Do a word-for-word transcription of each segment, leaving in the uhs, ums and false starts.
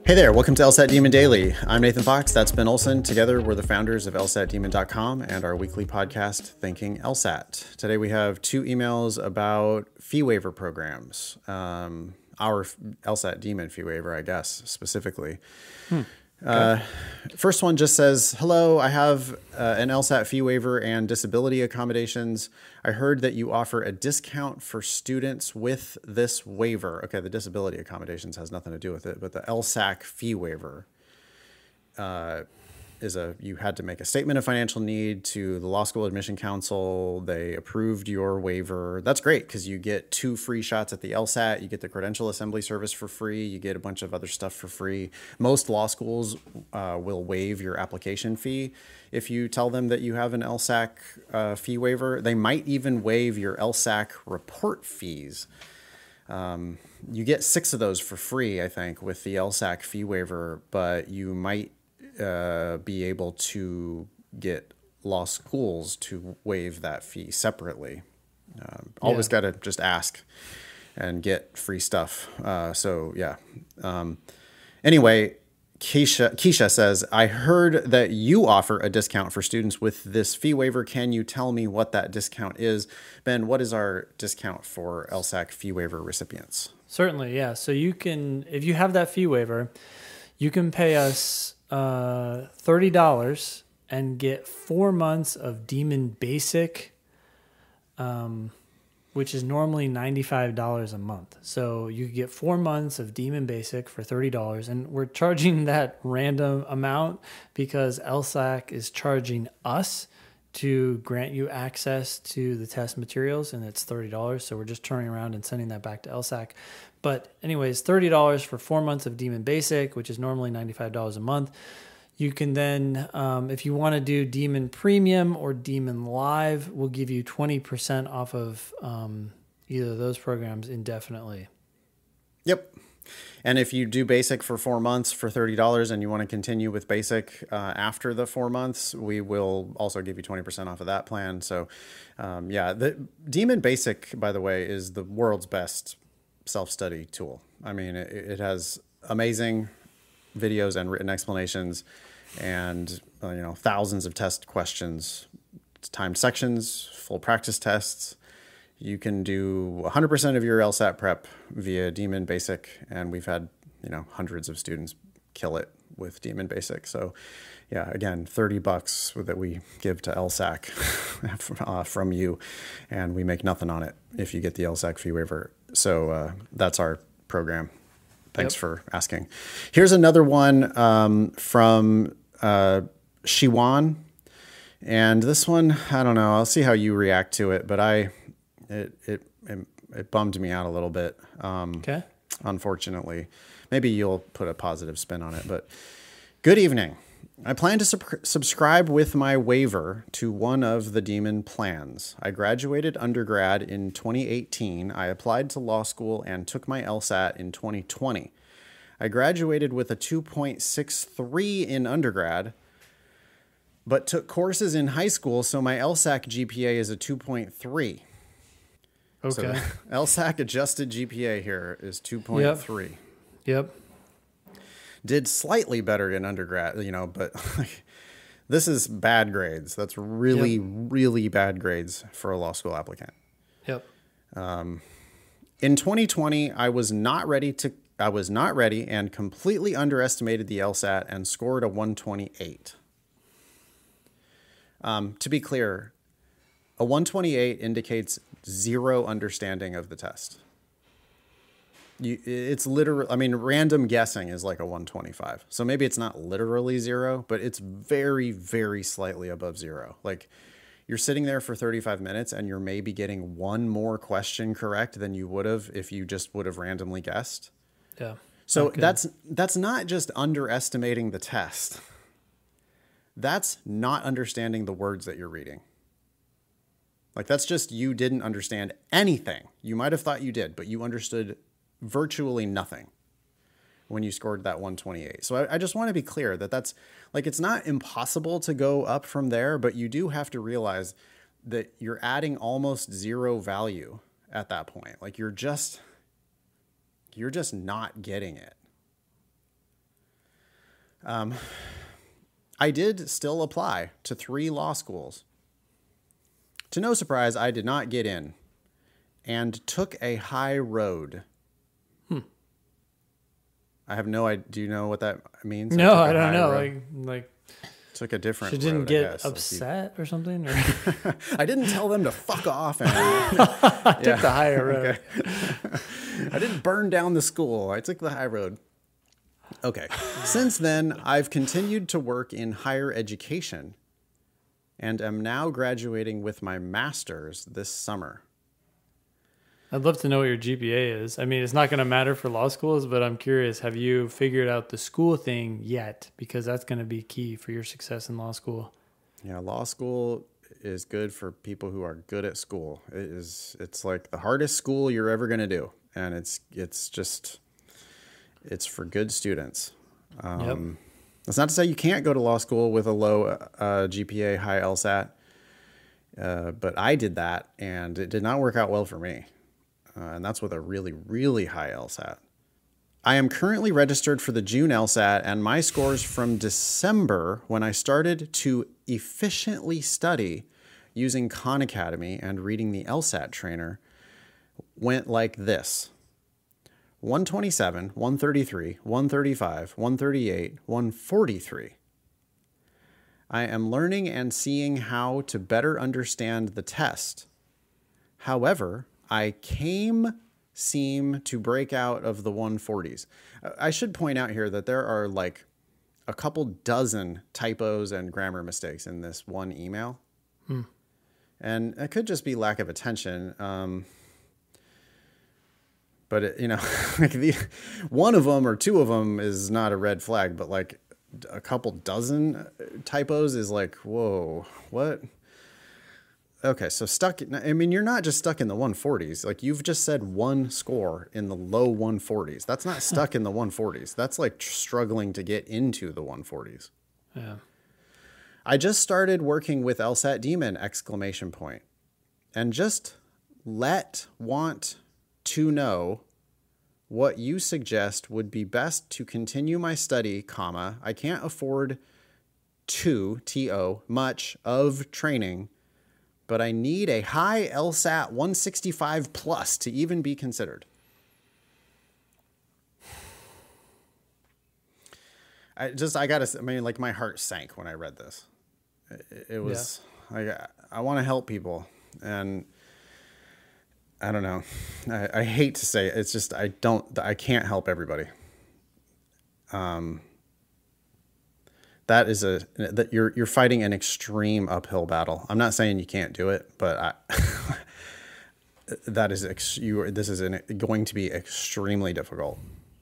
Hey there, welcome to LSAT Demon Daily. I'm Nathan Fox, that's Ben Olson. Together, we're the founders of L S A T Demon dot com and our weekly podcast, Thinking LSAT. Today, we have two emails about fee waiver programs. Um, our LSAT Demon fee waiver, I guess, specifically. Hmm. Okay. Uh, first one just says, hello, I have uh, an LSAT fee waiver and disability accommodations. I heard that you offer a discount for students with this waiver. Okay, the disability accommodations has nothing to do with it, but the LSAC fee waiver uh, is a, you had to make a statement of financial need to the Law School Admission Council. They approved your waiver. That's great because you get two free shots at the LSAT. You get the credential assembly service for free. You get a bunch of other stuff for free. Most law schools uh, will waive your application fee if you tell them that you have an LSAC uh, fee waiver. They might even waive your LSAC report fees. Um, you get six of those for free, I think, with the LSAC fee waiver, but you might Uh, be able to get law schools to waive that fee separately. Um, always yeah. got to just ask and get free stuff. Uh, so yeah. Um, anyway, Keisha, Keisha says, I heard that you offer a discount for students with this fee waiver. Can you tell me what that discount is? Ben, what is our discount for LSAC fee waiver recipients? Certainly, yeah. So you can, if you have that fee waiver, you can pay us Uh, thirty dollars and get four months of Demon Basic, um, which is normally ninety-five dollars a month. So you get four months of Demon Basic for thirty dollars, and we're charging that random amount because LSAC is charging us to grant you access to the test materials, and it's thirty dollars. So we're just turning around and sending that back to LSAC. But anyways, thirty dollars for four months of Demon Basic, which is normally ninety-five dollars a month. You can then, um, if you want to do Demon Premium or Demon Live, we'll give you twenty percent off of um, either of those programs indefinitely. Yep. And if you do Basic for four months for thirty dollars and you want to continue with Basic uh, after the four months, we will also give you twenty percent off of that plan. So um, yeah, the Demon Basic, by the way, is the world's best self-study tool. I mean, it, it has amazing videos and written explanations and, uh, you know, thousands of test questions, timed sections, full practice tests. You can do one hundred percent of your LSAT prep via Demon Basic, and we've had, you know, hundreds of students kill it with Demon Basic. So yeah, again, thirty bucks that we give to LSAC uh, from you, and we make nothing on it if you get the LSAC fee waiver. So uh, that's our program. Thanks yep. for asking. Here's another one um, from uh, Shiwan. And this one, I don't know. I'll see how you react to it, but I, it, it, it, it bummed me out a little bit. Um, okay. Unfortunately, maybe you'll put a positive spin on it, but good evening. I plan to sub- subscribe with my waiver to one of the Demon plans. I graduated undergrad in twenty eighteen. I applied to law school and took my LSAT in twenty twenty. I graduated with a two point six three in undergrad, but took courses in high school, so my LSAC G P A is a two point three. Okay. So LSAC adjusted G P A here is two point three. Yep. yep. Did slightly better in undergrad, you know, but like, this is bad grades. That's really, yep. really bad grades for a law school applicant. Yep. Um, in twenty twenty, I was not ready to, I was not ready and completely underestimated the LSAT and scored a one twenty-eight. Um, to be clear, a one twenty-eight indicates zero understanding of the test. You, it's literally, I mean, random guessing is like a one twenty-five. So maybe it's not literally zero, but it's very, very slightly above zero. Like you're sitting there for thirty-five minutes and you're maybe getting one more question correct than you would have if you just would have randomly guessed. Yeah. So that's, that's not just underestimating the test. That's not understanding the words that you're reading. Like that's just, you didn't understand anything. You might have thought you did, but you understood virtually nothing when you scored that one twenty-eight. So I, I just want to be clear that that's like, it's not impossible to go up from there, but you do have to realize that you're adding almost zero value at that point. Like you're just, you're just not getting it. Um, I did still apply to three law schools. To no surprise, I did not get in and took a high road. Hmm. I have no idea. Do you know what that means? No, I, I don't know. Like, like took a different she didn't road, get I guess. upset like you, or something? Or? I didn't tell them to fuck off. And, I took yeah. the higher road. Okay. I didn't burn down the school. I took the high road. Okay. Since then, I've continued to work in higher education and am now graduating with my master's this summer. I'd love to know what your G P A is. I mean, it's not going to matter for law schools, but I'm curious, have you figured out the school thing yet? Because that's going to be key for your success in law school. Yeah, law school is good for people who are good at school. It is, it's like the hardest school you're ever going to do. And it's, it's just, it's for good students. Um, yep. That's not to say you can't go to law school with a low uh, G P A, high LSAT. Uh, but I did that and it did not work out well for me. Uh, and that's with a really, really high LSAT. I am currently registered for the June LSAT, and my scores from December, when I started to efficiently study using Khan Academy and reading the LSAT trainer, went like this. one twenty-seven, one thirty-three, one thirty-five, one thirty-eight, one forty-three. I am learning and seeing how to better understand the test. However, I came seem to break out of the one forties. I should point out here that there are like a couple dozen typos and grammar mistakes in this one email. Hmm. And it could just be lack of attention. Um, but, it, you know, like the, one of them or two of them is not a red flag, but like a couple dozen typos is like, whoa, what? Okay, so stuck, I mean, you're not just stuck in the one forties. Like, you've just said one score in the low one forties. That's not stuck in the one forties. That's like struggling to get into the one forties. Yeah. I just started working with LSAT Demon, exclamation point. And just let want to know what you suggest would be best to continue my study, comma, I can't afford to, T O, much of training, but I need a high LSAT one sixty-five plus to even be considered. I just, I gotta, I mean, like my heart sank when I read this. It, it was, yeah. I, I want to help people. And I don't know. I, I hate to say it. It's just, I don't, I can't help everybody. Um, That is a that you're you're fighting an extreme uphill battle. I'm not saying you can't do it, but I, that is ex, you. This is an, going to be extremely difficult.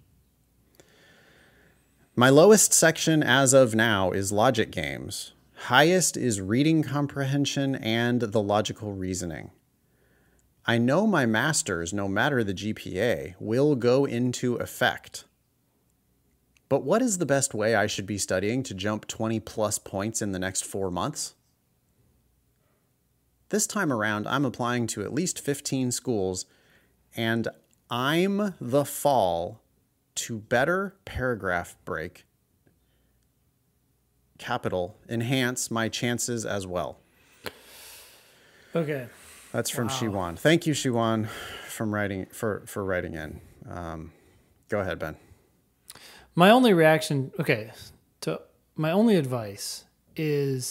My lowest section as of now is logic games. Highest is reading comprehension and the logical reasoning. I know my masters, no matter the G P A, will go into effect. But what is the best way I should be studying to jump twenty plus points in the next four months? This time around, I'm applying to at least fifteen schools, and I'm the fall to better paragraph break, capital, enhance my chances as well. Okay. That's from wow. Shiwan. Thank you, Shiwan, from writing for, for writing in. Um, go ahead, Ben. My only reaction, okay, to my only advice is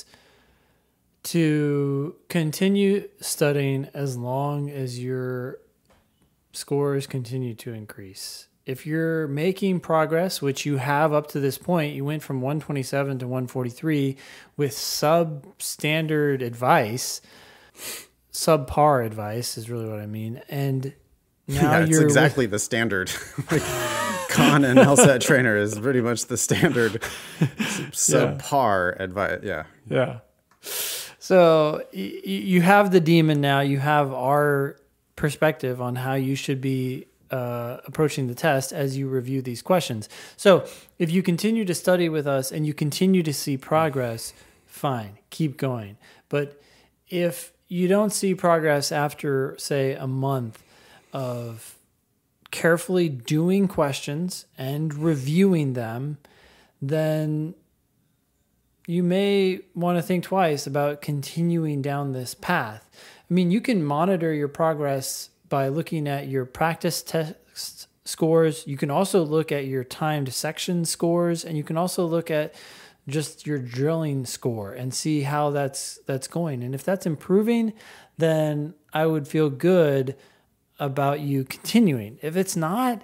to continue studying as long as your scores continue to increase. If you're making progress, which you have up to this point, you went from one twenty-seven to one forty-three with substandard advice, subpar advice is really what I mean. And now yeah, it's you're exactly with, the standard. Like, Khan and LSAT trainer is pretty much the standard subpar yeah. advice. Yeah. Yeah. So y- you have the demon now. You have our perspective on how you should be uh, approaching the test as you review these questions. So if you continue to study with us and you continue to see progress, fine, keep going. But if you don't see progress after, say, a month of carefully doing questions and reviewing them, then you may want to think twice about continuing down this path. I mean, you can monitor your progress by looking at your practice test scores. You can also look at your timed section scores, and you can also look at just your drilling score and see how that's that's going. And if that's improving, then I would feel good about you continuing. If it's not,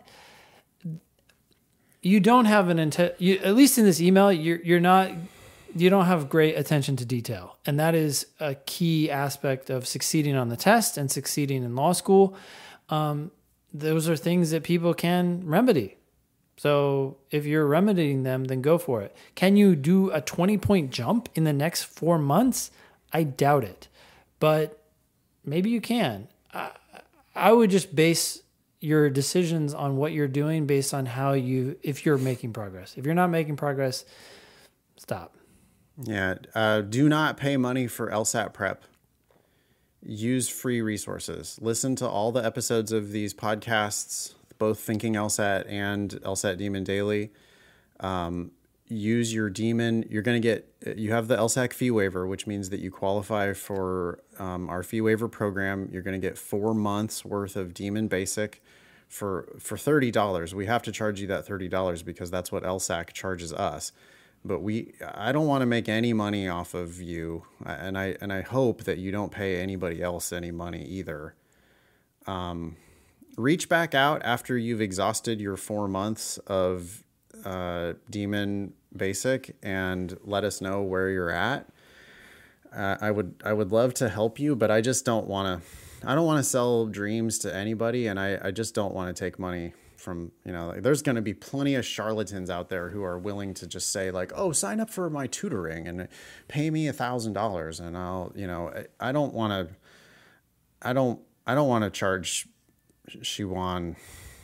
you don't have an intent. You, at least in this email, you're you're not. You don't have great attention to detail. And that is a key aspect of succeeding on the test and succeeding in law school. Um, those are things that people can remedy. So if you're remedying them, then go for it. Can you do a twenty point jump in the next four months? I doubt it, but maybe you can. I, I would just base your decisions on what you're doing based on how you, if you're making progress. If you're not making progress, stop. Yeah. Uh, do not pay money for LSAT prep. Use free resources. Listen to all the episodes of these podcasts, both Thinking LSAT and LSAT Demon Daily. Um, use your Demon. You're going to get, you have the LSAC fee waiver, which means that you qualify for um, our fee waiver program. You're going to get four months worth of Demon Basic for, for thirty dollars. We have to charge you that thirty dollars because that's what LSAC charges us. But we, I don't want to make any money off of you, and I and I hope that you don't pay anybody else any money either. Um, reach back out after you've exhausted your four months of uh, Demon Basic and let us know where you're at. Uh, I would I would love to help you, but I just don't want to. I don't want to sell dreams to anybody, and I, I just don't want to take money from, you know, like, there's going to be plenty of charlatans out there who are willing to just say like, oh, sign up for my tutoring and pay me a thousand dollars. And I'll, you know, I, I don't want to, I don't, I don't want to charge Shiwan.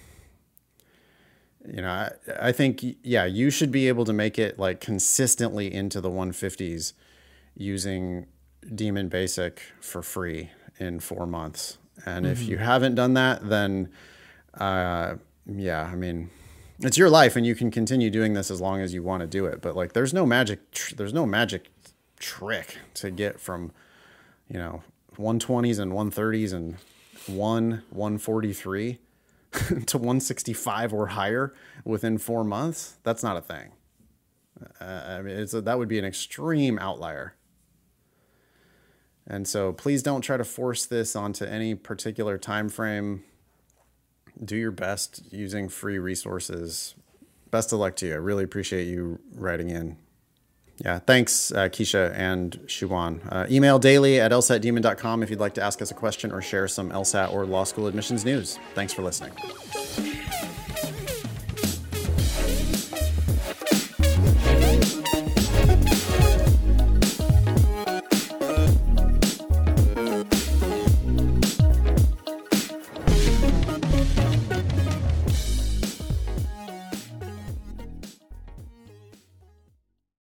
You know, I, I think, yeah, you should be able to make it like consistently into the one fifties using Demon Basic for free in four months. And mm-hmm. if you haven't done that, then, uh, yeah, I mean, it's your life and you can continue doing this as long as you want to do it. But like, there's no magic, tr- there's no magic trick to get from, you know, one twenties and one thirties and one, one forty-three to one sixty-five or higher within four months. That's not a thing. Uh, I mean, it's a, that would be an extreme outlier. And so please don't try to force this onto any particular time frame. Do your best using free resources. Best of luck to you. I really appreciate you writing in. Yeah, thanks, uh, Keisha and Shiwan. Uh, email daily at L S A T demon dot com if you'd like to ask us a question or share some LSAT or law school admissions news. Thanks for listening.